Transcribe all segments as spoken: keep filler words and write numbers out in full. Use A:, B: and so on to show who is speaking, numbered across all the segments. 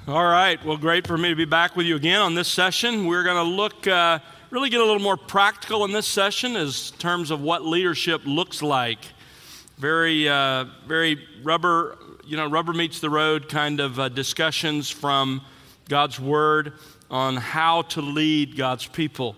A: All right, well, great for me to be back with you again on this session. We're going to look, uh, really get a little more practical in this session as terms of what leadership looks like. Very, uh, very rubber, you know, rubber meets the road kind of uh, discussions from God's Word on how to lead God's people.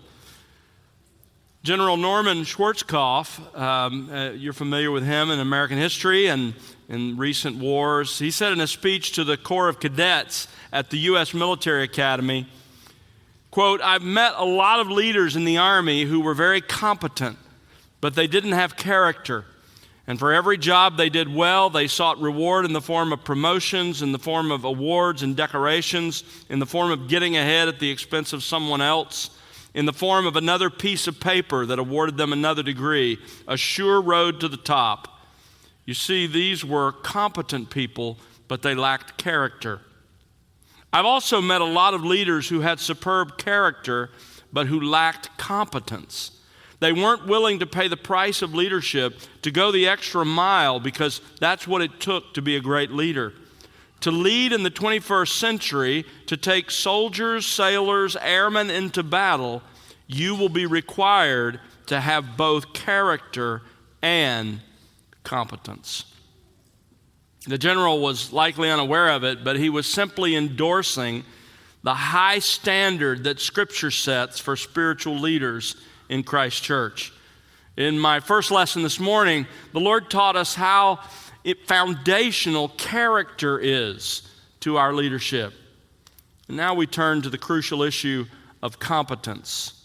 A: General Norman Schwarzkopf, um, uh, you're familiar with him in American history and in recent wars. He said in a speech to the Corps of Cadets at the U S Military Academy, quote, "I've met a lot of leaders in the Army who were very competent, but they didn't have character. And for every job they did well, they sought reward in the form of promotions, in the form of awards and decorations, in the form of getting ahead at the expense of someone else, in the form of another piece of paper that awarded them another degree, a sure road to the top. You see, these were competent people, but they lacked character. I've also met a lot of leaders who had superb character, but who lacked competence. They weren't willing to pay the price of leadership, to go the extra mile, because that's what it took to be a great leader. To lead in the twenty-first century, to take soldiers, sailors, airmen into battle, you will be required to have both character and competence." The general was likely unaware of it, but he was simply endorsing the high standard that Scripture sets for spiritual leaders in Christ Church. In my first lesson this morning, the Lord taught us how it foundational character is to our leadership. And now we turn to the crucial issue of competence.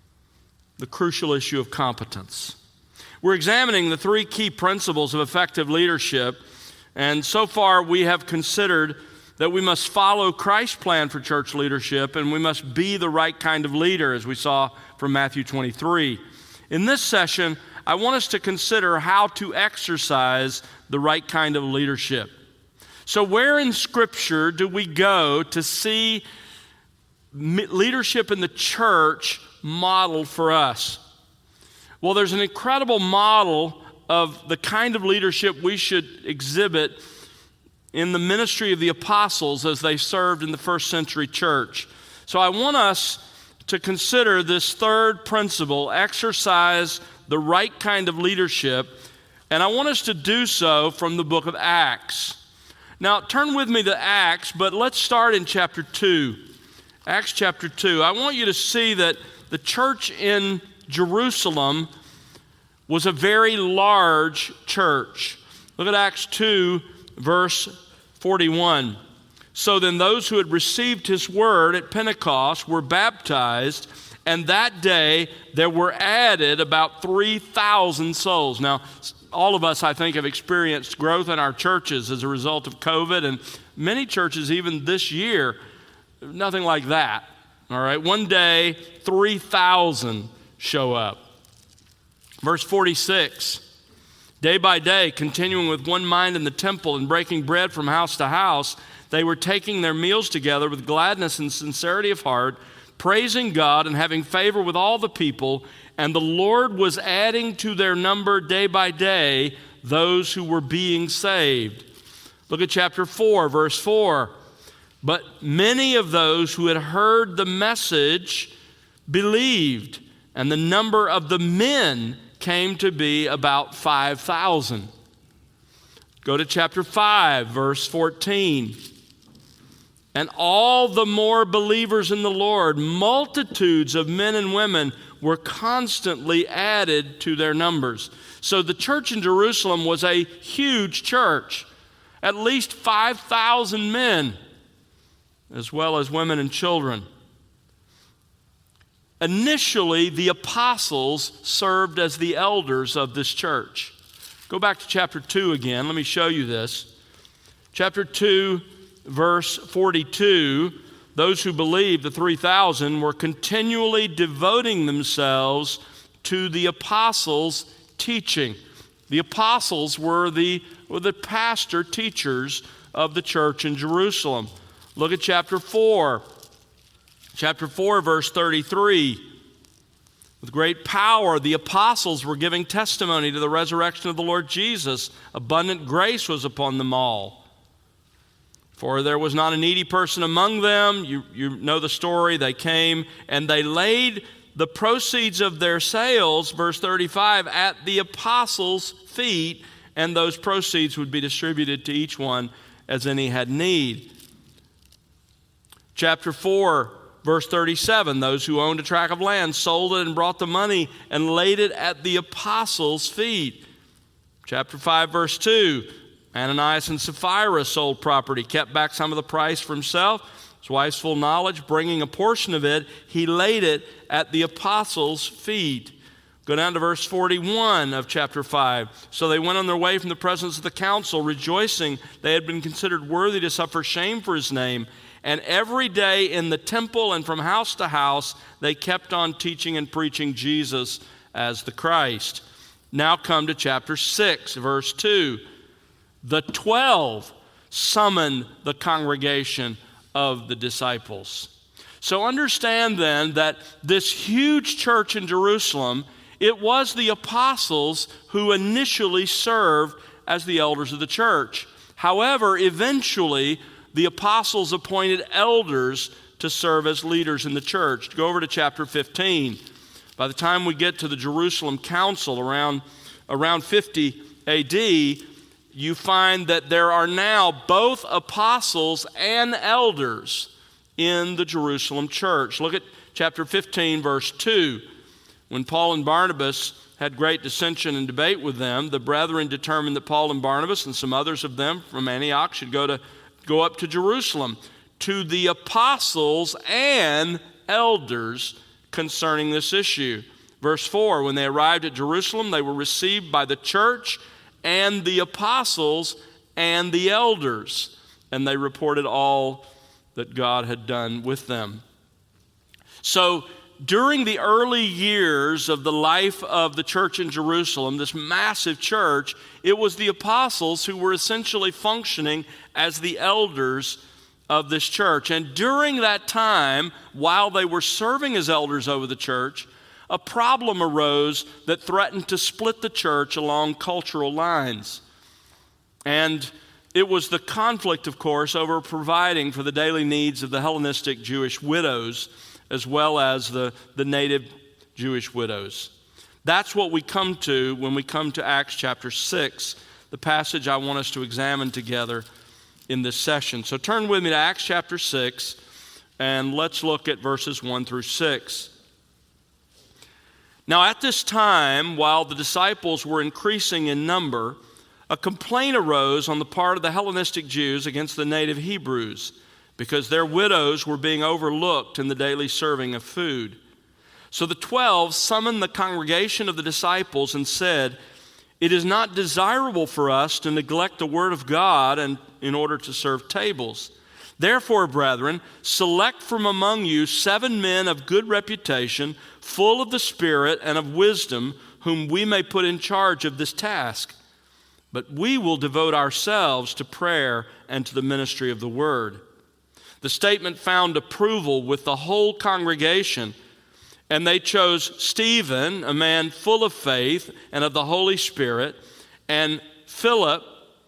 A: The crucial issue of competence. We're examining the three key principles of effective leadership, and so far we have considered that we must follow Christ's plan for church leadership, and we must be the right kind of leader, as we saw from Matthew twenty-three. In this session, I want us to consider how to exercise the right kind of leadership. So where in Scripture do we go to see leadership in the church modeled for us? Well, there's an incredible model of the kind of leadership we should exhibit in the ministry of the apostles as they served in the first century church. So I want us to consider this third principle, exercise the right kind of leadership, and I want us to do so from the book of Acts. Now, turn with me to Acts, but let's start in chapter two. Acts chapter two. I want you to see that the church in Jerusalem was a very large church. Look at Acts two, verse forty-one. "So then those who had received his word at Pentecost were baptized, and that day there were added about three thousand souls." Now, all of us, I think, have experienced growth in our churches as a result of COVID, and many churches even this year, nothing like that. All right, one day, three thousand show up. Verse forty-six, "Day by day, continuing with one mind in the temple and breaking bread from house to house, they were taking their meals together with gladness and sincerity of heart, praising God and having favor with all the people, and the Lord was adding to their number day by day those who were being saved." Look at chapter four, verse four. "But many of those who had heard the message believed, and the number of the men came to be about five thousand. Go to chapter five, verse fourteen. "And all the more believers in the Lord, multitudes of men and women were constantly added to their numbers." So the church in Jerusalem was a huge church, at least five thousand men, as well as women and children. Initially, the apostles served as the elders of this church. Go back to chapter two again. Let me show you this. Chapter two, verse forty-two, "Those who believed, the three thousand, were continually devoting themselves to the apostles' teaching." The apostles were the, were the pastor teachers of the church in Jerusalem. Look at chapter four. Chapter four, verse thirty-three. "With great power, the apostles were giving testimony to the resurrection of the Lord Jesus. Abundant grace was upon them all." For there was not a needy person among them. You, you know the story. They came and they laid the proceeds of their sales, verse thirty-five, at the apostles' feet, and those proceeds would be distributed to each one as any had need. Chapter four, verse thirty-seven, those who owned a tract of land sold it and brought the money and laid it at the apostles' feet. Chapter five, verse two, Ananias and Sapphira sold property, kept back some of the price for himself. His wife's full knowledge, bringing a portion of it, he laid it at the apostles' feet. Go down to verse forty-one of chapter five. So they went on their way from the presence of the council, rejoicing they had been considered worthy to suffer shame for his name. And every day in the temple and from house to house, they kept on teaching and preaching Jesus as the Christ. Now come to chapter six, verse two. The twelve summoned the congregation of the disciples. So understand then that this huge church in Jerusalem, it was the apostles who initially served as the elders of the church. However, eventually, the apostles appointed elders to serve as leaders in the church. Go over to chapter fifteen. By the time we get to the Jerusalem Council around, around fifty A D, you find that there are now both apostles and elders in the Jerusalem church. Look at chapter fifteen, verse two. When Paul and Barnabas had great dissension and debate with them, the brethren determined that Paul and Barnabas and some others of them from Antioch should go to go up to Jerusalem to the apostles and elders concerning this issue. Verse four, when they arrived at Jerusalem, they were received by the church and the apostles and the elders, and they reported all that God had done with them. So during the early years of the life of the church in Jerusalem, this massive church, it was the apostles who were essentially functioning as the elders of this church. And during that time, while they were serving as elders over the church, a problem arose that threatened to split the church along cultural lines. And it was the conflict, of course, over providing for the daily needs of the Hellenistic Jewish widows as well as the, the native Jewish widows. That's what we come to when we come to Acts chapter six, the passage I want us to examine together in this session. So turn with me to Acts chapter six, and let's look at verses one through six. Now at this time, while the disciples were increasing in number, a complaint arose on the part of the Hellenistic Jews against the native Hebrews, because their widows were being overlooked in the daily serving of food. So the twelve summoned the congregation of the disciples and said, "It is not desirable for us to neglect the word of God and in order to serve tables. Therefore, brethren, select from among you seven men of good reputation, full of the Spirit and of wisdom, whom we may put in charge of this task. But we will devote ourselves to prayer and to the ministry of the word." The statement found approval with the whole congregation, and they chose Stephen, a man full of faith and of the Holy Spirit, and Philip,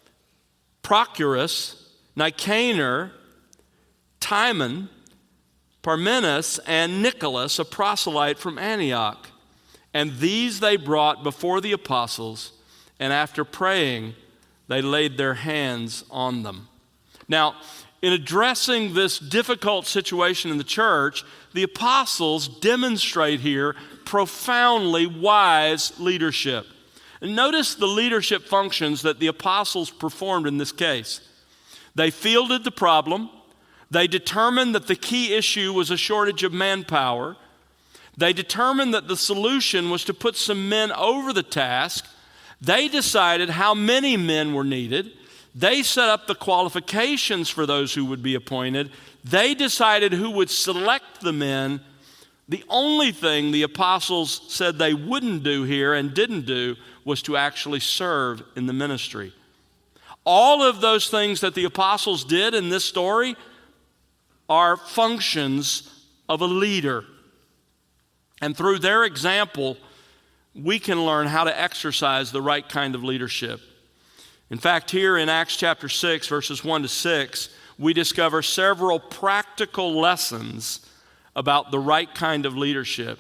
A: Prochorus, Nicanor, Timon, Parmenas, and Nicholas, a proselyte from Antioch. And these they brought before the apostles, and after praying, they laid their hands on them. Now, in addressing this difficult situation in the church, the apostles demonstrate here profoundly wise leadership. And notice the leadership functions that the apostles performed in this case. They fielded the problem. They determined that the key issue was a shortage of manpower. They determined that the solution was to put some men over the task. They decided how many men were needed. They set up the qualifications for those who would be appointed. They decided who would select the men. The only thing the apostles said they wouldn't do here and didn't do was to actually serve in the ministry. All of those things that the apostles did in this story are functions of a leader. And through their example, we can learn how to exercise the right kind of leadership. In fact, here in Acts chapter six, verses one to six, we discover several practical lessons about the right kind of leadership.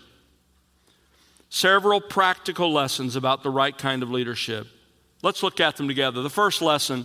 A: Several practical lessons about the right kind of leadership. Let's look at them together. The first lesson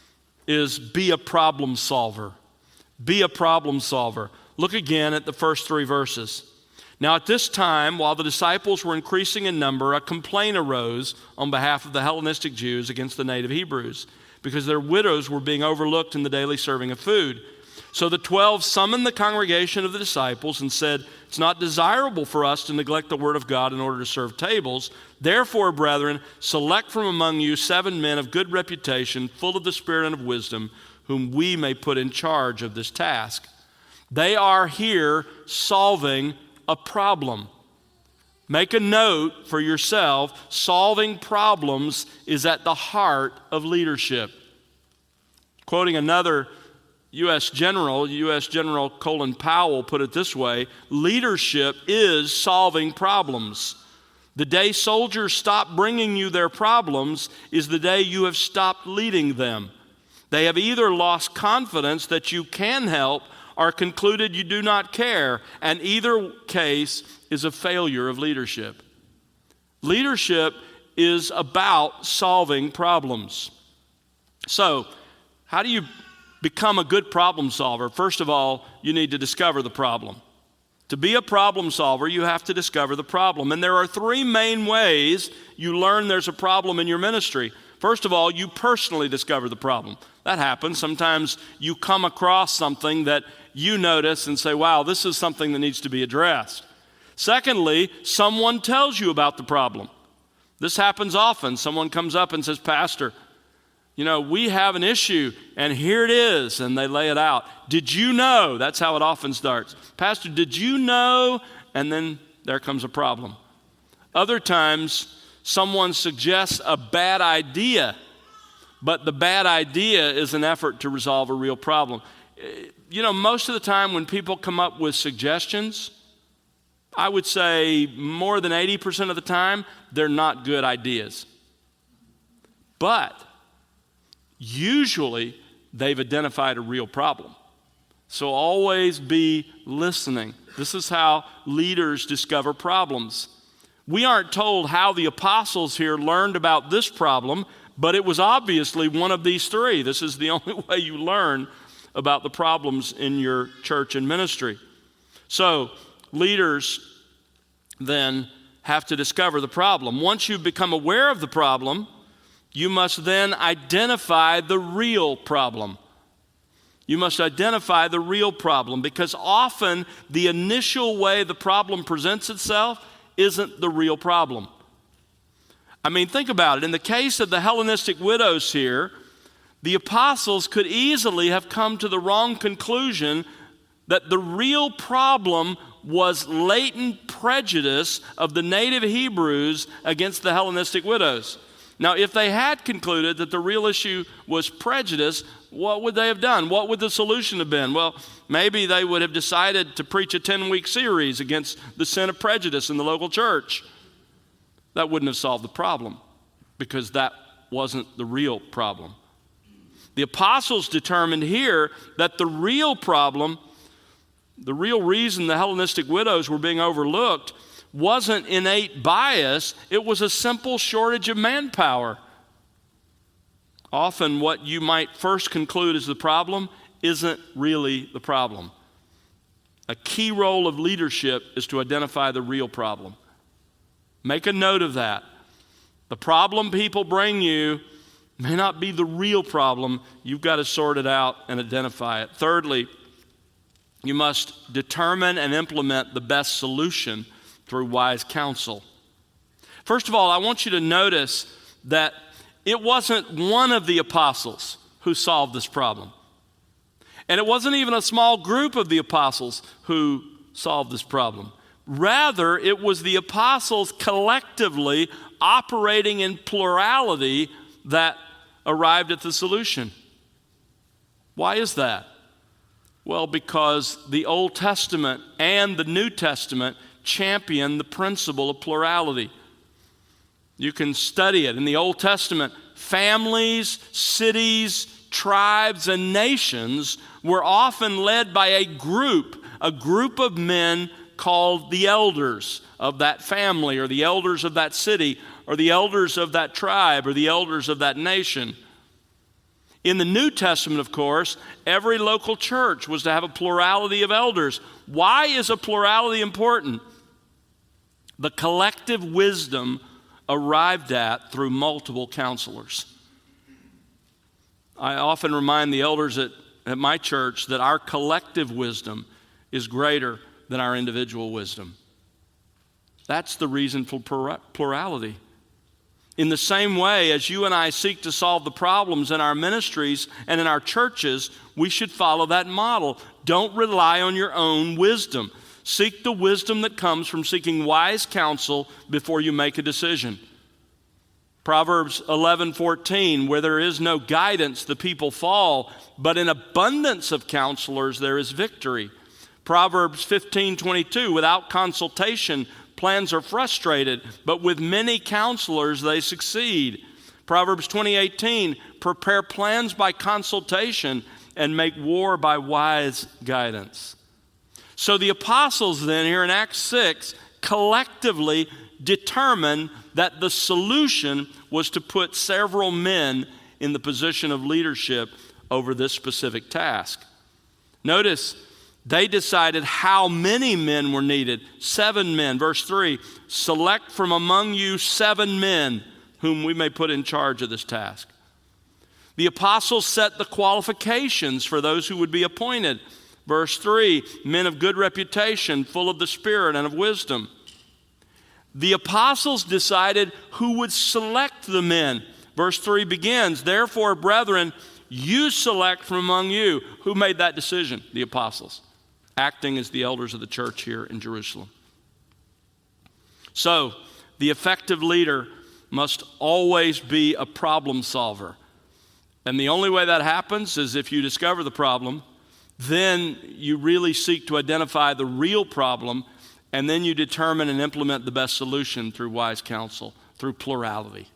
A: is be a problem solver. Be a problem solver. Look again at the first three verses. Now at this time, while the disciples were increasing in number, a complaint arose on behalf of the Hellenistic Jews against the native Hebrews, because their widows were being overlooked in the daily serving of food. So the twelve summoned the congregation of the disciples and said, "It's not desirable for us to neglect the word of God in order to serve tables. Therefore, brethren, select from among you seven men of good reputation, full of the Spirit and of wisdom, whom we may put in charge of this task." They are here solving a problem. Make a note for yourself. Solving problems is at the heart of leadership. Quoting another U S general, U S General Colin Powell put it this way: leadership is solving problems. The day soldiers stop bringing you their problems is the day you have stopped leading them. They have either lost confidence that you can help or concluded you do not care, and either case is a failure of leadership. Leadership is about solving problems. So, how do you become a good problem solver? First of all, you need to discover the problem. To be a problem solver, you have to discover the problem. And there are three main ways you learn there's a problem in your ministry. First of all, you personally discover the problem. That happens. Sometimes you come across something that you notice and say, wow, this is something that needs to be addressed. Secondly, someone tells you about the problem. This happens often. Someone comes up and says, "Pastor, you know, we have an issue, and here it is," and they lay it out. "Did you know?" That's how it often starts. "Pastor, did you know?" And then there comes a problem. Other times, someone suggests a bad idea, but the bad idea is an effort to resolve a real problem. You know, most of the time when people come up with suggestions, I would say more than eighty percent of the time, they're not good ideas. But usually, they've identified a real problem. So always be listening. This is how leaders discover problems. We aren't told how the apostles here learned about this problem, but it was obviously one of these three. This is the only way you learn about the problems in your church and ministry. So leaders then have to discover the problem. Once you've become aware of the problem, you must then identify the real problem. You must identify the real problem, because often the initial way the problem presents itself isn't the real problem. I mean, think about it. In the case of the Hellenistic widows here, the apostles could easily have come to the wrong conclusion that the real problem was latent prejudice of the native Hebrews against the Hellenistic widows. Now, if they had concluded that the real issue was prejudice, what would they have done? What would the solution have been? Well, maybe they would have decided to preach a ten-week series against the sin of prejudice in the local church. That wouldn't have solved the problem, because that wasn't the real problem. The apostles determined here that the real problem, the real reason the Hellenistic widows were being overlooked, wasn't innate bias, it was a simple shortage of manpower. Often what you might first conclude is the problem isn't really the problem. A key role of leadership is to identify the real problem. Make a note of that. The problem people bring you may not be the real problem. You've got to sort it out and identify it. Thirdly, you must determine and implement the best solution through wise counsel. First of all, I want you to notice that it wasn't one of the apostles who solved this problem. And it wasn't even a small group of the apostles who solved this problem. Rather, it was the apostles collectively operating in plurality that arrived at the solution. Why is that? Well, because the Old Testament and the New Testament champion the principle of plurality. You can study it. In the Old Testament, families, cities, tribes, and nations were often led by a group, a group of men called the elders of that family, or the elders of that city, or the elders of that tribe, or the elders of that nation. In the New Testament, of course, every local church was to have a plurality of elders. Why is a plurality important? The collective wisdom arrived at through multiple counselors. I often remind the elders at, at my church that our collective wisdom is greater than our individual wisdom. That's the reason for plurality. In the same way as you and I seek to solve the problems in our ministries and in our churches, we should follow that model. Don't rely on your own wisdom. Seek the wisdom that comes from seeking wise counsel before you make a decision. Proverbs eleven fourteen, where there is no guidance, the people fall, but in abundance of counselors there is victory. Proverbs fifteen twenty-two, without consultation, plans are frustrated, but with many counselors they succeed. Proverbs twenty eighteen, prepare plans by consultation and make war by wise guidance. So the apostles then here in Acts six collectively determined that the solution was to put several men in the position of leadership over this specific task. Notice, they decided how many men were needed. Seven men. Verse three, select from among you seven men whom we may put in charge of this task. The apostles set the qualifications for those who would be appointed. Verse three, men of good reputation, full of the Spirit and of wisdom. The apostles decided who would select the men. Verse three begins, therefore, brethren, you select from among you. Who made that decision? The apostles, acting as the elders of the church here in Jerusalem. So, the effective leader must always be a problem solver. And the only way that happens is if you discover the problem, then you really seek to identify the real problem, and then you determine and implement the best solution through wise counsel, through plurality.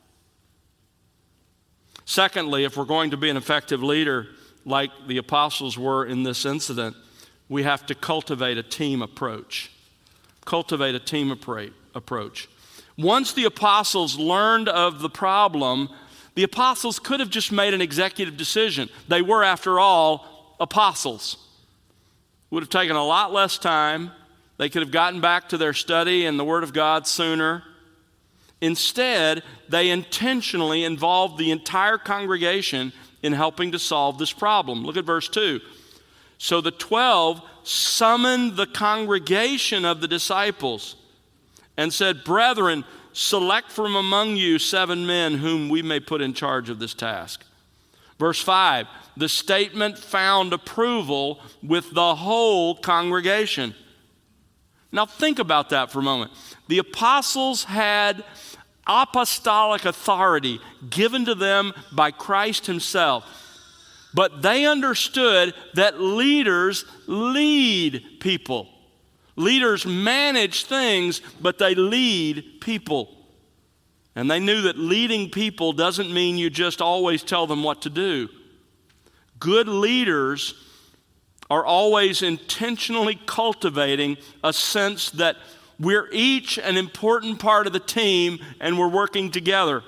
A: Secondly, if we're going to be an effective leader like the apostles were in this incident, we have to cultivate a team approach. Cultivate a team approach. Once the apostles learned of the problem, the apostles could have just made an executive decision. They were, after all, apostles. It would have taken a lot less time. They could have gotten back to their study and the Word of God sooner. Instead, they intentionally involved the entire congregation in helping to solve this problem. Look at verse two. So the twelve summoned the congregation of the disciples and said, brethren, select from among you seven men whom we may put in charge of this task. Verse five, the statement found approval with the whole congregation. Now think about that for a moment. The apostles had apostolic authority given to them by Christ himself. But they understood that leaders lead people. Leaders manage things, but they lead people. And they knew that leading people doesn't mean you just always tell them what to do. Good leaders are always intentionally cultivating a sense that we're each an important part of the team and we're working together.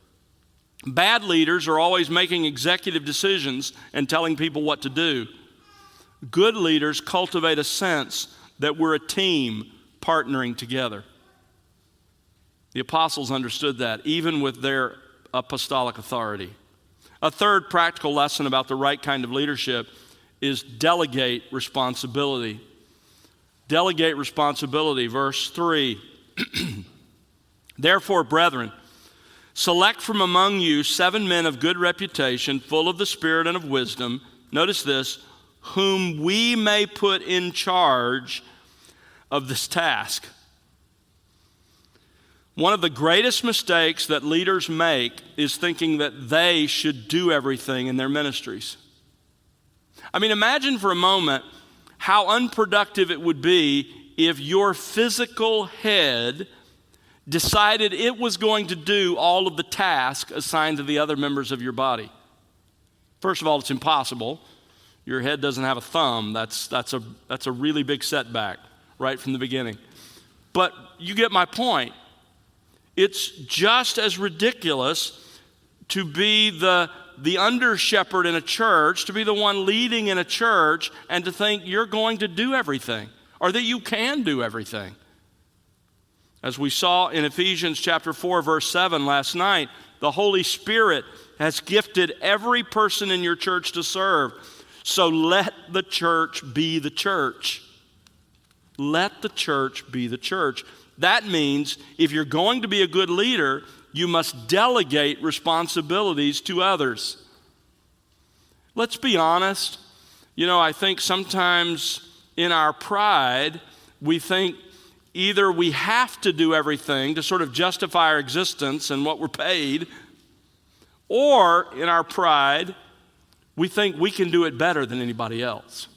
A: Bad leaders are always making executive decisions and telling people what to do. Good leaders cultivate a sense that we're a team partnering together. The apostles understood that, even with their apostolic authority. A third practical lesson about the right kind of leadership is delegate responsibility. Delegate responsibility. Verse three. Therefore, brethren, select from among you seven men of good reputation, full of the Spirit and of wisdom. Notice this, whom we may put in charge of this task. One of the greatest mistakes that leaders make is thinking that they should do everything in their ministries. I mean, imagine for a moment how unproductive it would be if your physical head decided it was going to do all of the tasks assigned to the other members of your body. First of all, it's impossible. Your head doesn't have a thumb. That's, that's, a, that's a really big setback right from the beginning. But you get my point. It's just as ridiculous to be the, the under shepherd in a church, to be the one leading in a church, and to think you're going to do everything, or that you can do everything. As we saw in Ephesians chapter four, verse seven last night, the Holy Spirit has gifted every person in your church to serve. So let the church be the church. Let the church be the church. That means if you're going to be a good leader, you must delegate responsibilities to others. Let's be honest. You know, I think sometimes in our pride, we think either we have to do everything to sort of justify our existence and what we're paid, or in our pride, we think we can do it better than anybody else.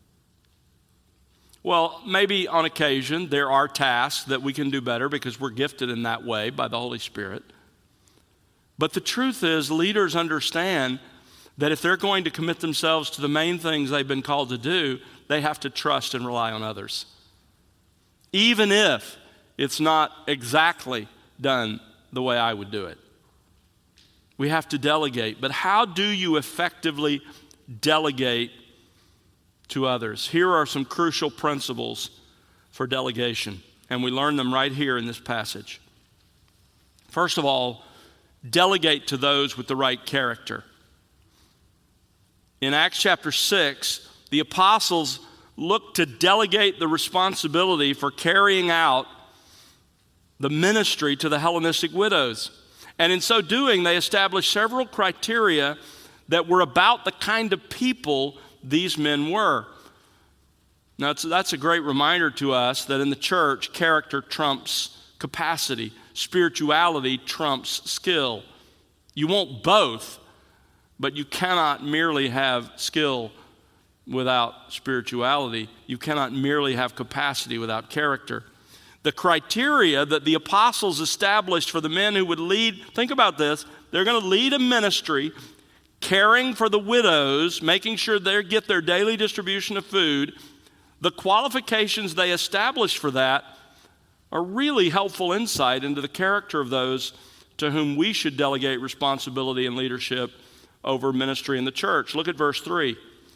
A: Well, maybe on occasion there are tasks that we can do better because we're gifted in that way by the Holy Spirit. But the truth is, leaders understand that if they're going to commit themselves to the main things they've been called to do, they have to trust and rely on others. Even if it's not exactly done the way I would do it. We have to delegate. But how do you effectively delegate to others? Here are some crucial principles for delegation, and we learn them right here in this passage. First of all, delegate to those with the right character. In Acts chapter six, the apostles looked to delegate the responsibility for carrying out the ministry to the Hellenistic widows. And in so doing, they established several criteria that were about the kind of people these men were. Now, it's, that's a great reminder to us that in the church, character trumps capacity. Spirituality trumps skill. You want both, but you cannot merely have skill without spirituality. You cannot merely have capacity without character. The criteria that the apostles established for the men who would lead, think about this, they're going to lead a ministry caring for the widows, making sure they get their daily distribution of food. The qualifications they established for that are really helpful insight into the character of those to whom we should delegate responsibility and leadership over ministry in the church. Look at verse three.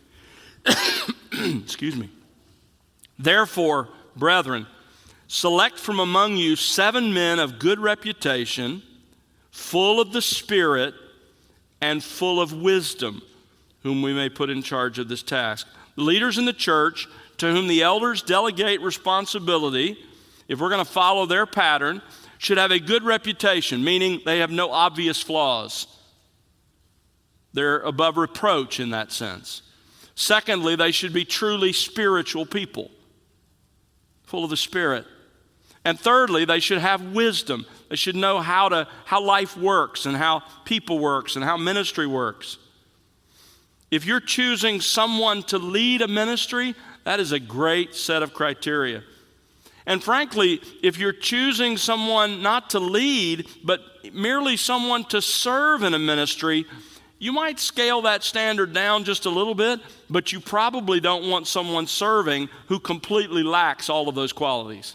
A: Excuse me. Therefore, brethren, select from among you seven men of good reputation, full of the Spirit and full of wisdom, whom we may put in charge of this task. Leaders in the church to whom the elders delegate responsibility, if we're going to follow their pattern, should have a good reputation, meaning they have no obvious flaws. They're above reproach in that sense. Secondly, they should be truly spiritual people, full of the Spirit. And thirdly, they should have wisdom. They should know how to how life works and how people works and how ministry works. If you're choosing someone to lead a ministry, that is a great set of criteria. And frankly, if you're choosing someone not to lead, but merely someone to serve in a ministry, you might scale that standard down just a little bit, but you probably don't want someone serving who completely lacks all of those qualities.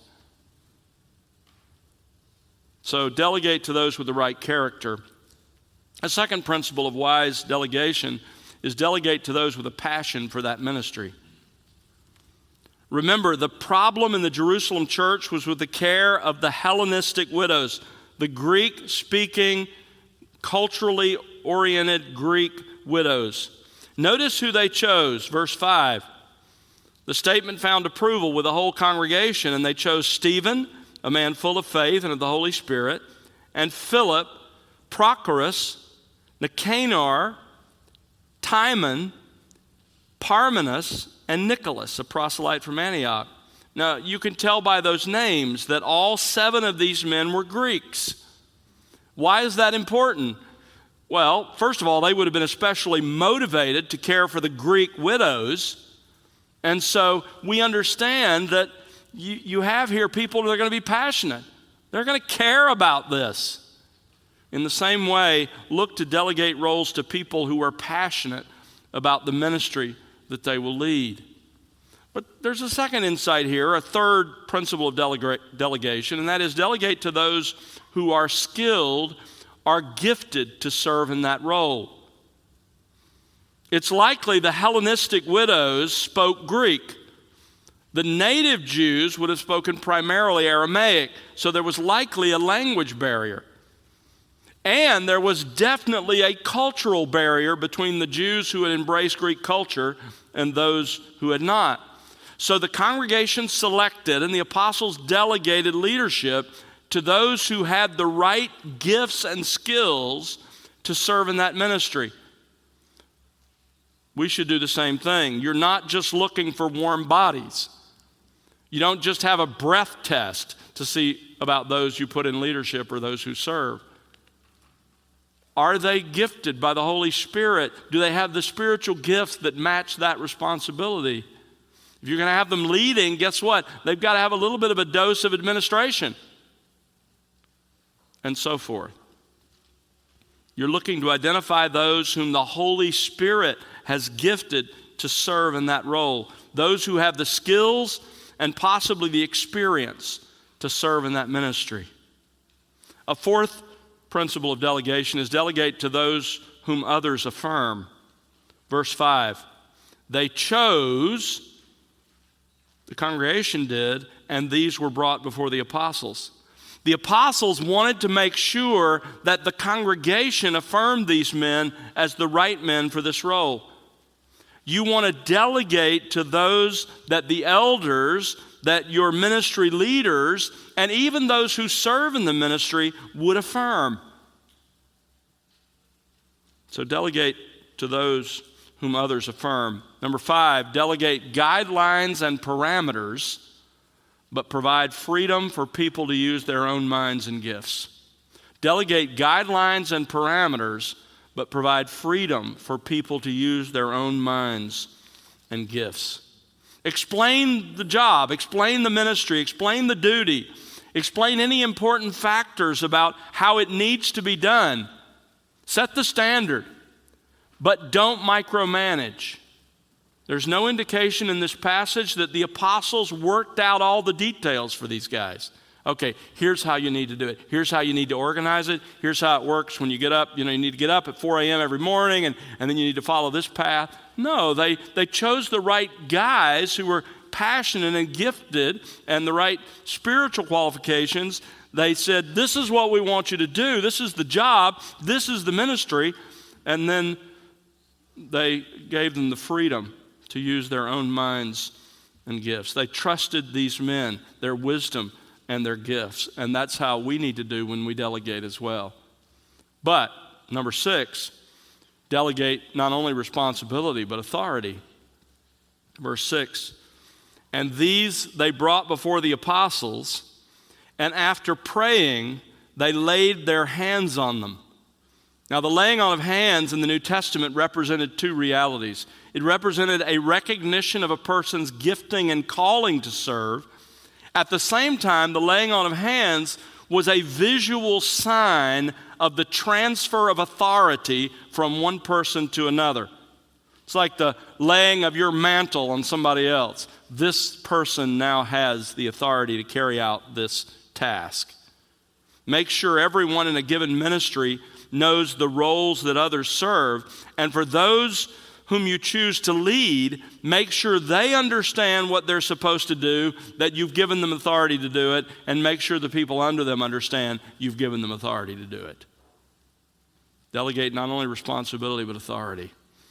A: So delegate to those with the right character. A second principle of wise delegation is delegate to those with a passion for that ministry. Remember, the problem in the Jerusalem church was with the care of the Hellenistic widows, the Greek-speaking, culturally oriented Greek widows. Notice who they chose, verse five. The statement found approval with the whole congregation, and they chose Stephen, a man full of faith and of the Holy Spirit, and Philip, Prochorus, Nicanor, Timon, Parmenas, and Nicholas, a proselyte from Antioch. Now, you can tell by those names that all seven of these men were Greeks. Why is that important? Well, first of all, they would have been especially motivated to care for the Greek widows. And so we understand that you, you have here people that are going to be passionate. They're going to care about this. In the same way, look to delegate roles to people who are passionate about the ministry that they will lead. But there's a second insight here, a third principle of delega- delegation, and that is delegate to those who are skilled, are gifted to serve in that role. It's likely the Hellenistic widows spoke Greek. The native Jews would have spoken primarily Aramaic, so there was likely a language barrier. And there was definitely a cultural barrier between the Jews who had embraced Greek culture and those who had not. So the congregation selected and the apostles delegated leadership to those who had the right gifts and skills to serve in that ministry. We should do the same thing. You're not just looking for warm bodies. You don't just have a breath test to see about those you put in leadership or those who serve. Are they gifted by the Holy Spirit? Do they have the spiritual gifts that match that responsibility? If you're going to have them leading, guess what? They've got to have a little bit of a dose of administration and so forth. You're looking to identify those whom the Holy Spirit has gifted to serve in that role, those who have the skills and possibly the experience to serve in that ministry. A fourth principle of delegation is delegate to those whom others affirm. Verse five, they chose, the congregation did, and these were brought before the apostles. The apostles wanted to make sure that the congregation affirmed these men as the right men for this role. You want to delegate to those that the elders, that your ministry leaders, and even those who serve in the ministry would affirm. So delegate to those whom others affirm. Number five, delegate guidelines and parameters, but provide freedom for people to use their own minds and gifts. Delegate guidelines and parameters, but provide freedom for people to use their own minds and gifts. Explain the job, explain the ministry, explain the duty, explain any important factors about how it needs to be done. Set the standard, but don't micromanage. There's no indication in this passage that the apostles worked out all the details for these guys. Okay, here's how you need to do it. Here's how you need to organize it. Here's how it works when you get up. You know, you need to get up at four a.m. every morning, and, and then you need to follow this path. No, they, they chose the right guys who were passionate and gifted and the right spiritual qualifications. They said, this is what we want you to do. This is the job. This is the ministry. And then they gave them the freedom to use their own minds and gifts. They trusted these men, their wisdom and their gifts. And that's how we need to do when we delegate as well. But, number six, delegate not only responsibility but authority. Verse six, and these they brought before the apostles, and after praying, they laid their hands on them. Now, the laying on of hands in the New Testament represented two realities. It represented a recognition of a person's gifting and calling to serve. At the same time, the laying on of hands was a visual sign of the transfer of authority from one person to another. It's like the laying of your mantle on somebody else. This person now has the authority to carry out this task. Make sure everyone in a given ministry knows the roles that others serve. And for those whom you choose to lead, make sure they understand what they're supposed to do, that you've given them authority to do it, and make sure the people under them understand you've given them authority to do it. Delegate not only responsibility, but authority.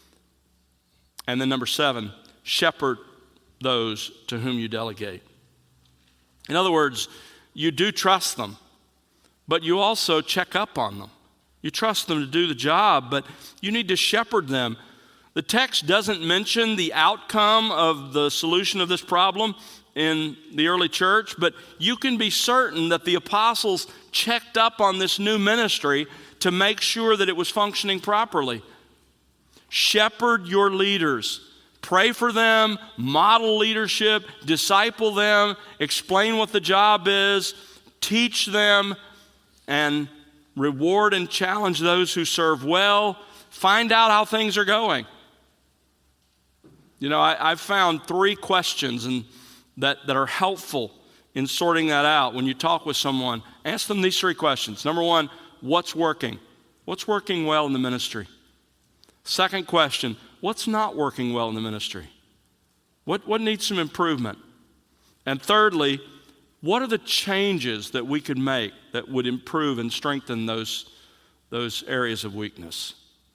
A: And then number seven, shepherd those to whom you delegate. In other words, you do trust them, but you also check up on them. You trust them to do the job, but you need to shepherd them. The text doesn't mention the outcome of the solution of this problem in the early church, but you can be certain that the apostles checked up on this new ministry to make sure that it was functioning properly. Shepherd your leaders. Pray for them, model leadership, disciple them, explain what the job is, teach them, and reward and challenge those who serve well. Find out how things are going. You know, I, I've found three questions and that, that are helpful in sorting that out. When you talk with someone, ask them these three questions. Number one, what's working? What's working well in the ministry? Second question, what's not working well in the ministry? What, what needs some improvement? And thirdly, what are the changes that we could make that would improve and strengthen those, those areas of weakness?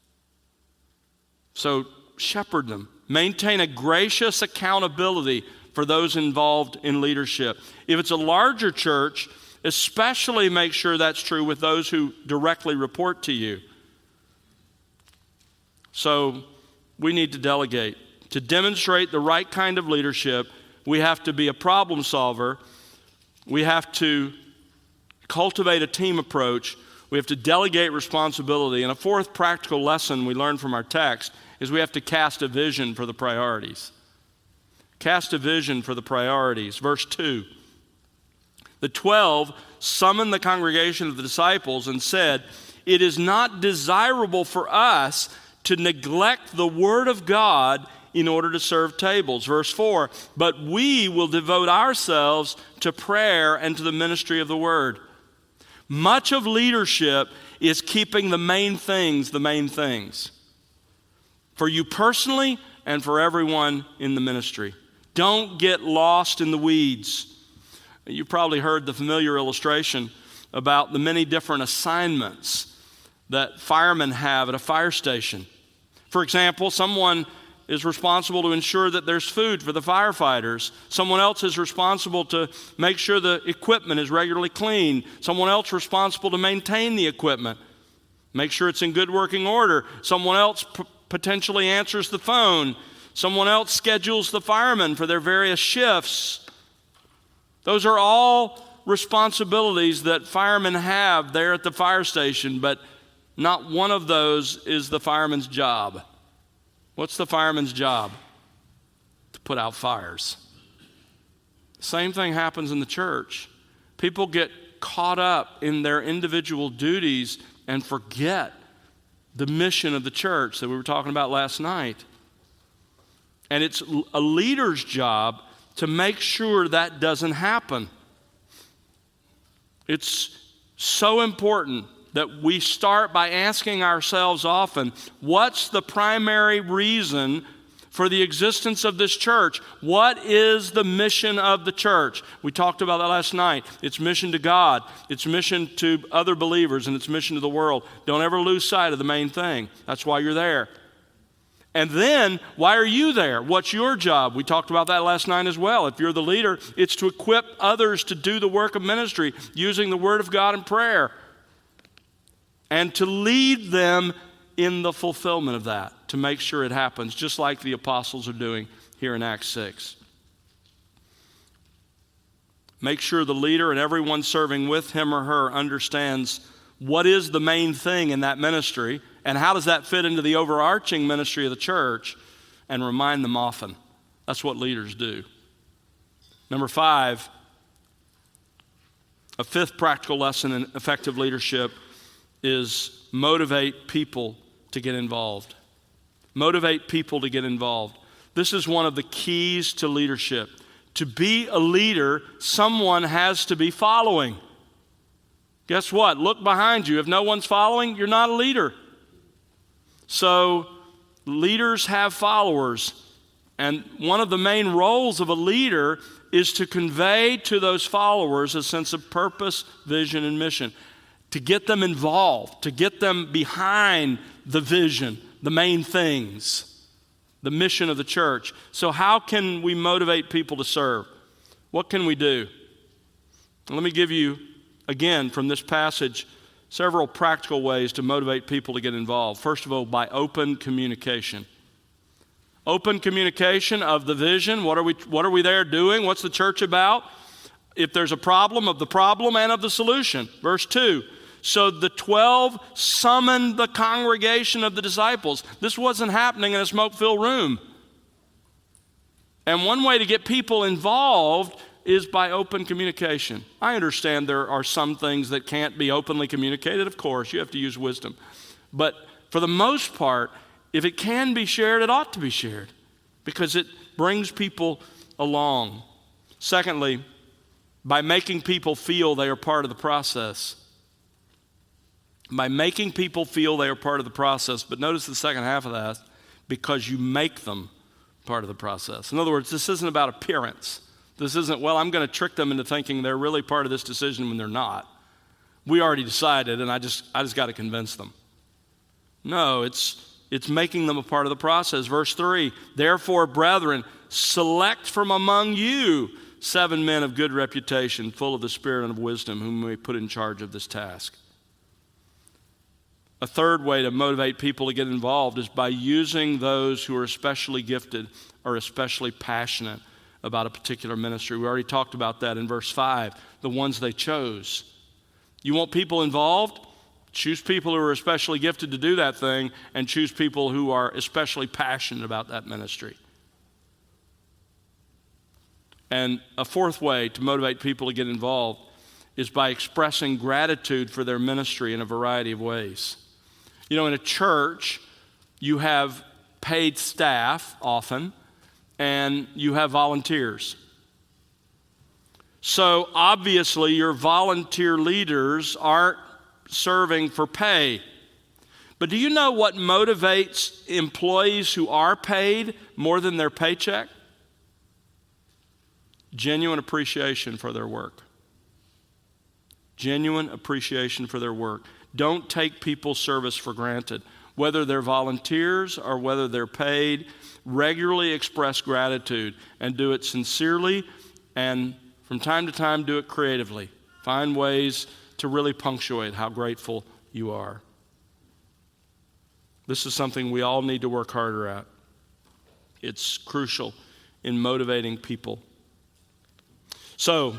A: So shepherd them. Maintain a gracious accountability for those involved in leadership. If it's a larger church, especially make sure that's true with those who directly report to you. So we need to delegate. To demonstrate the right kind of leadership, we have to be a problem solver. We have to cultivate a team approach. We have to delegate responsibility. And a fourth practical lesson we learned from our text is we have to cast a vision for the priorities. Cast a vision for the priorities. Verse two. The twelve summoned the congregation of the disciples and said, "It is not desirable for us to neglect the word of God in order to serve tables." Verse four, "But we will devote ourselves to prayer and to the ministry of the word." Much of leadership is keeping the main things the main things. For you personally and for everyone in the ministry. Don't get lost in the weeds. You've probably heard the familiar illustration about the many different assignments that firemen have at a fire station. For example, someone is responsible to ensure that there's food for the firefighters. Someone else is responsible to make sure the equipment is regularly cleaned. Someone else responsible to maintain the equipment, make sure it's in good working order. Someone else p- potentially answers the phone. Someone else schedules the firemen for their various shifts. Those are all responsibilities that firemen have there at the fire station, but not one of those is the fireman's job. What's the fireman's job? To put out fires. Same thing happens in the church. People get caught up in their individual duties and forget the mission of the church that we were talking about last night. And it's a leader's job to make sure that doesn't happen. It's so important that we start by asking ourselves often, what's the primary reason for the existence of this church? What is the mission of the church? We talked about that last night. It's mission to God, it's mission to other believers, and it's mission to the world. Don't ever lose sight of the main thing. That's why you're there. And then, why are you there? What's your job? We talked about that last night as well. If you're the leader, it's to equip others to do the work of ministry using the Word of God and prayer, and to lead them in the fulfillment of that, to make sure it happens, just like the apostles are doing here in Acts six. Make sure the leader and everyone serving with him or her understands what is the main thing in that ministry, and how does that fit into the overarching ministry of the church, and remind them often. That's what leaders do. Number five, a fifth practical lesson in effective leadership is motivate people to get involved. Motivate people to get involved. This is one of the keys to leadership. To be a leader, someone has to be following. Guess what? Look behind you. If no one's following, you're not a leader. So leaders have followers, and one of the main roles of a leader is to convey to those followers a sense of purpose, vision, and mission, to get them involved, to get them behind the vision, the main things, the mission of the church. So how can we motivate people to serve? What can we do? Let me give you, again, from this passage, several practical ways to motivate people to get involved. First of all, by open communication. Open communication of the vision. What are we, what are we there doing? What's the church about? If there's a problem, of the problem and of the solution. Verse two, so the twelve summoned the congregation of the disciples. This wasn't happening in a smoke-filled room. And one way to get people involved is by open communication. I understand there are some things that can't be openly communicated. Of course, you have to use wisdom. But for the most part, if it can be shared, it ought to be shared because it brings people along. Secondly, by making people feel they are part of the process. By making people feel they are part of the process. But notice the second half of that, because you make them part of the process. In other words, this isn't about appearance. This isn't, well, I'm going to trick them into thinking they're really part of this decision when they're not. We already decided, and I just I just got to convince them. No, it's it's making them a part of the process. Verse three, therefore, brethren, select from among you seven men of good reputation, full of the spirit and of wisdom, whom we put in charge of this task. A third way to motivate people to get involved is by using those who are especially gifted or especially passionate about a particular ministry. We already talked about that in verse five, the ones they chose. You want people involved? Choose people who are especially gifted to do that thing and choose people who are especially passionate about that ministry. And a fourth way to motivate people to get involved is by expressing gratitude for their ministry in a variety of ways. You know, in a church, you have paid staff often, and you have volunteers. So obviously, your volunteer leaders aren't serving for pay. But do you know what motivates employees who are paid more than their paycheck? Genuine appreciation for their work. Genuine appreciation for their work. Don't take people's service for granted. Whether they're volunteers or whether they're paid, regularly express gratitude and do it sincerely, and from time to time do it creatively. Find ways to really punctuate how grateful you are. This is something we all need to work harder at. It's crucial in motivating people. So,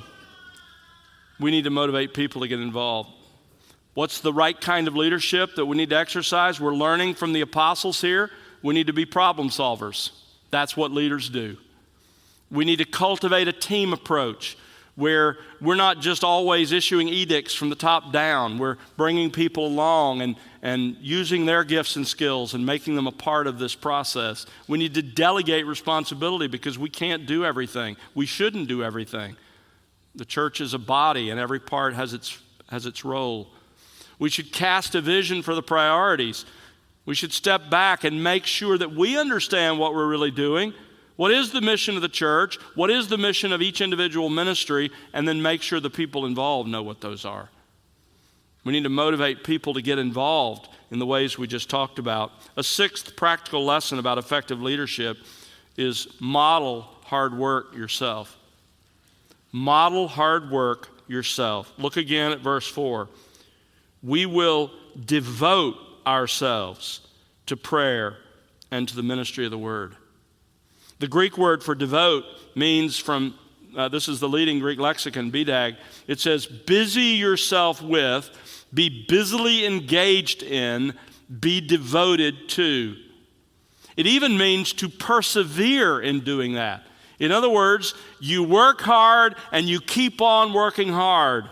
A: we need to motivate people to get involved. What's the right kind of leadership that we need to exercise? We're learning from the apostles here. We need to be problem solvers. That's what leaders do. We need to cultivate a team approach where we're not just always issuing edicts from the top down. We're bringing people along and, and using their gifts and skills and making them a part of this process. We need to delegate responsibility because we can't do everything. We shouldn't do everything. The church is a body and every part has its, has its role. We should cast a vision for the priorities. We should step back and make sure that we understand what we're really doing. What is the mission of the church? What is the mission of each individual ministry? And then make sure the people involved know what those are. We need to motivate people to get involved in the ways we just talked about. A sixth practical lesson about effective leadership is model hard work yourself. Model hard work yourself. Look again at verse four. We will devote ourselves to prayer and to the ministry of the word. The Greek word for devote means from, uh, this is the leading Greek lexicon, B D A G, it says busy yourself with, be busily engaged in, be devoted to. It even means to persevere in doing that. In other words, you work hard and you keep on working hard.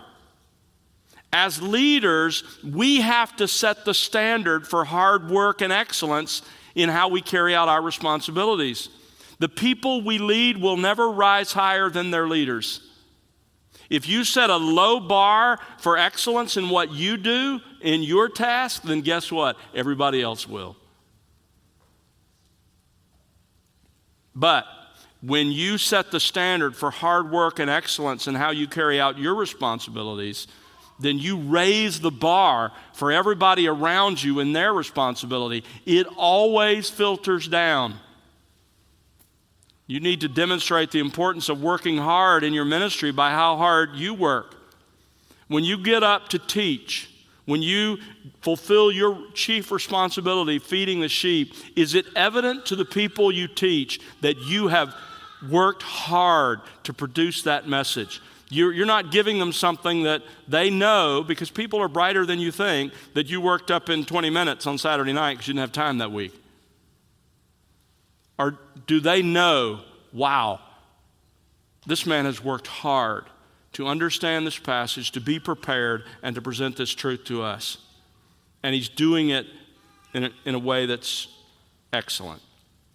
A: As leaders, we have to set the standard for hard work and excellence in how we carry out our responsibilities. The people we lead will never rise higher than their leaders. If you set a low bar for excellence in what you do, in your task, then guess what? Everybody else will. But when you set the standard for hard work and excellence in how you carry out your responsibilities, then you raise the bar for everybody around you in their responsibility. It always filters down. You need to demonstrate the importance of working hard in your ministry by how hard you work. When you get up to teach, when you fulfill your chief responsibility, feeding the sheep, is it evident to the people you teach that you have worked hard to produce that message? You're, you're not giving them something that they know, because people are brighter than you think, that you worked up in twenty minutes on Saturday night because you didn't have time that week. Or do they know, wow, This man has worked hard to understand this passage, to be prepared, and to present this truth to us. And he's doing it in a, in a way that's excellent.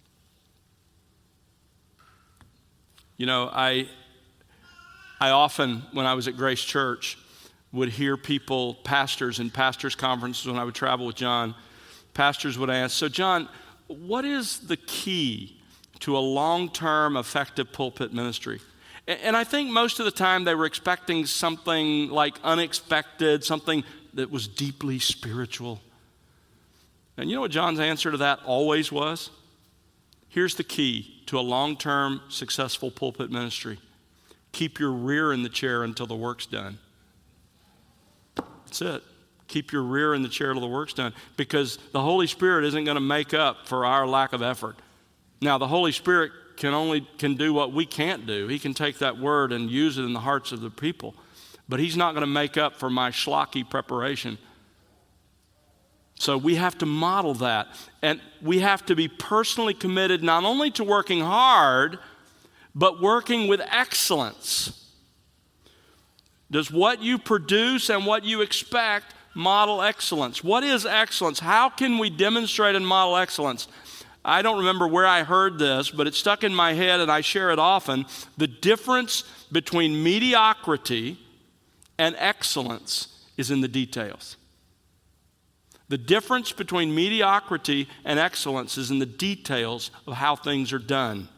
A: You know, I, I often, when I was at Grace Church, would hear people, pastors in pastors' conferences when I would travel with John, pastors would ask, so John, what is the key to a long-term effective pulpit ministry? And I think most of the time they were expecting something like unexpected, something that was deeply spiritual. And you know what John's answer to that always was? Here's the key to a long-term successful pulpit ministry. Keep your rear in the chair until the work's done. That's it. Keep your rear in the chair till the work's done, because the Holy Spirit isn't going to make up for our lack of effort. Now, the Holy Spirit can only can do what we can't do. He can take that word and use it in the hearts of the people, but he's not going to make up for my schlocky preparation. So we have to model that, and we have to be personally committed not only to working hard, but working with excellence. Does what you produce and what you expect model excellence? What is excellence? How can we demonstrate and model excellence? I don't remember where I heard this, but it stuck in my head and I share it often. The difference between mediocrity and excellence is in the details. The difference between mediocrity and excellence is in the details of how things are done.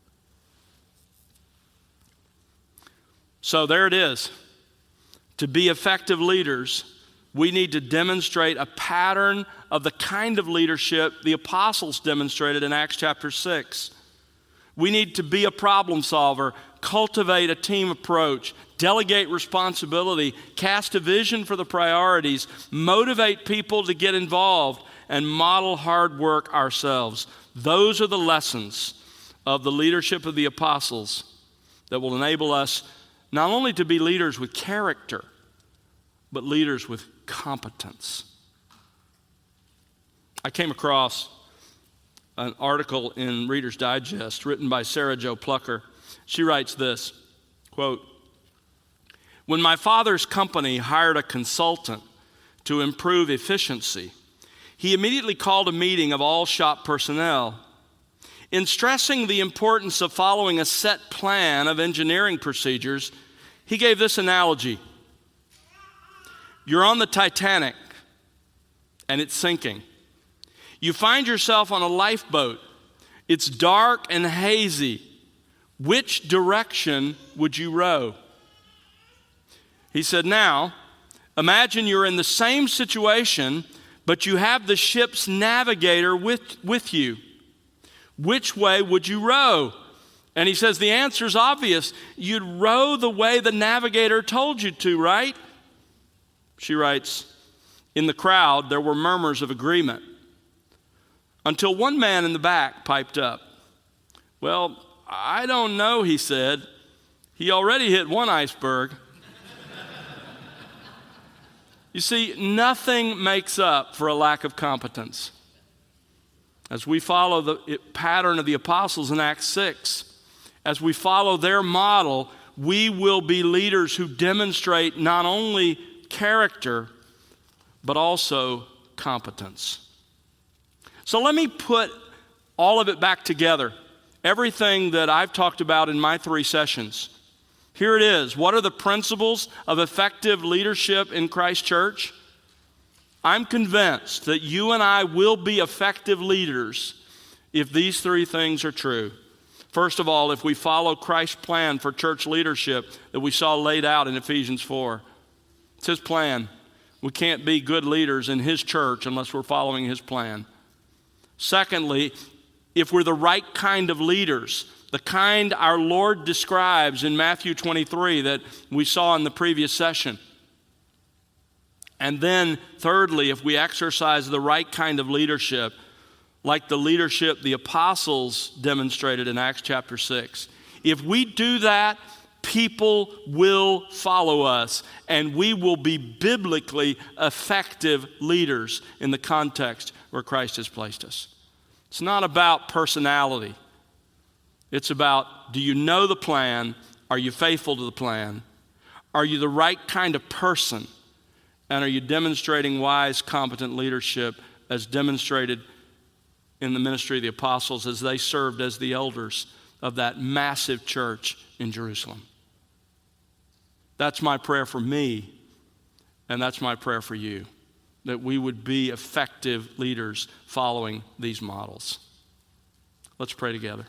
A: So there it is. To be effective leaders, we need to demonstrate a pattern of the kind of leadership the apostles demonstrated in Acts chapter six. We need to be a problem solver, cultivate a team approach, delegate responsibility, cast a vision for the priorities, motivate people to get involved, and model hard work ourselves. Those are the lessons of the leadership of the apostles that will enable us not only to be leaders with character, but leaders with competence. I came across an article in Reader's Digest written by Sarah Jo Plucker. She writes this, quote, "When my father's company hired a consultant to improve efficiency, he immediately called a meeting of all shop personnel. In stressing the importance of following a set plan of engineering procedures, he gave this analogy. You're on the Titanic and it's sinking. You find yourself on a lifeboat. It's dark and hazy. Which direction would you row?" He said, "Now, imagine you're in the same situation, but you have the ship's navigator with, with you. Which way would you row?" And he says, the answer is obvious. You'd row the way the navigator told you to, right? She writes, "In the crowd, there were murmurs of agreement, until one man in the back piped up. 'Well, I don't know,' he said. 'He already hit one iceberg.'" You see, nothing makes up for a lack of competence. As we follow the pattern of the apostles in Acts six, as we follow their model, we will be leaders who demonstrate not only character, but also competence. So let me put all of it back together, everything that I've talked about in my three sessions. Here it is. What are the principles of effective leadership in Christ Church? I'm convinced that you and I will be effective leaders if these three things are true. First of all, if we follow Christ's plan for church leadership that we saw laid out in Ephesians four. It's his plan. We can't be good leaders in his church unless we're following his plan. Secondly, if we're the right kind of leaders, the kind our Lord describes in Matthew twenty-three that we saw in the previous session. And then thirdly, if we exercise the right kind of leadership, like the leadership the apostles demonstrated in Acts chapter six. If we do that, people will follow us, and we will be biblically effective leaders in the context where Christ has placed us. It's not about personality. It's about, do you know the plan? Are you faithful to the plan? Are you the right kind of person? And are you demonstrating wise, competent leadership as demonstrated in the ministry of the apostles as they served as the elders of that massive church in Jerusalem? That's my prayer for me, and that's my prayer for you, that we would be effective leaders following these models. Let's pray together.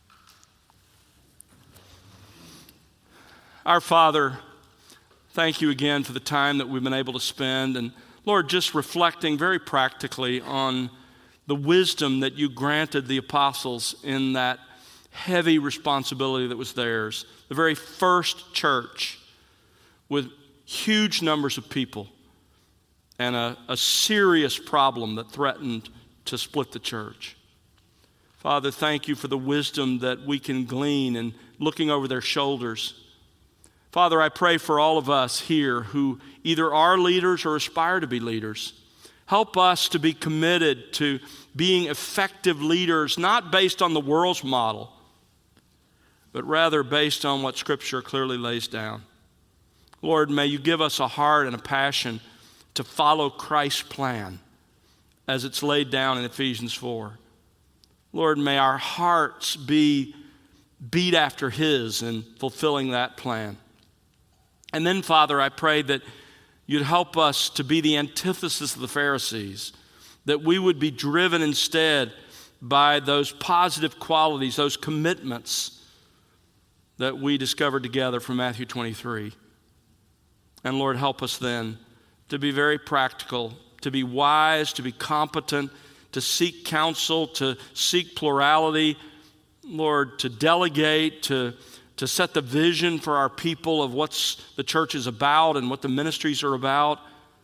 A: Our Father, thank you again for the time that we've been able to spend, and Lord, just reflecting very practically on the wisdom that you granted the apostles in that heavy responsibility that was theirs. The very first church with huge numbers of people and a, a serious problem that threatened to split the church. Father, thank you for the wisdom that we can glean in looking over their shoulders. Father, I pray for all of us here who either are leaders or aspire to be leaders. Help us to be committed to being effective leaders, not based on the world's model, but rather based on what Scripture clearly lays down. Lord, may you give us a heart and a passion to follow Christ's plan as it's laid down in Ephesians four. Lord, may our hearts be beat after His in fulfilling that plan. And then, Father, I pray that you'd help us to be the antithesis of the Pharisees, that we would be driven instead by those positive qualities, those commitments that we discovered together from Matthew twenty-three. And Lord, help us then to be very practical, to be wise, to be competent, to seek counsel, to seek plurality, Lord, to delegate, to, to set the vision for our people of what the church is about and what the ministries are about.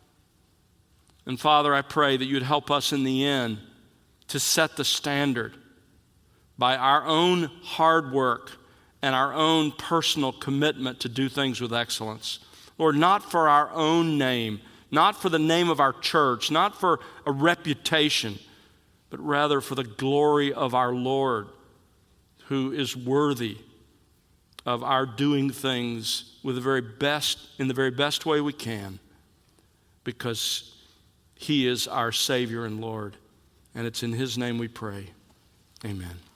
A: And Father, I pray that you'd help us in the end to set the standard by our own hard work and our own personal commitment to do things with excellence. Lord, not for our own name, not for the name of our church, not for a reputation, but rather for the glory of our Lord, who is worthy of our doing things with the very best, in the very best way we can, because He is our Savior and Lord. And it's in His name we pray. Amen.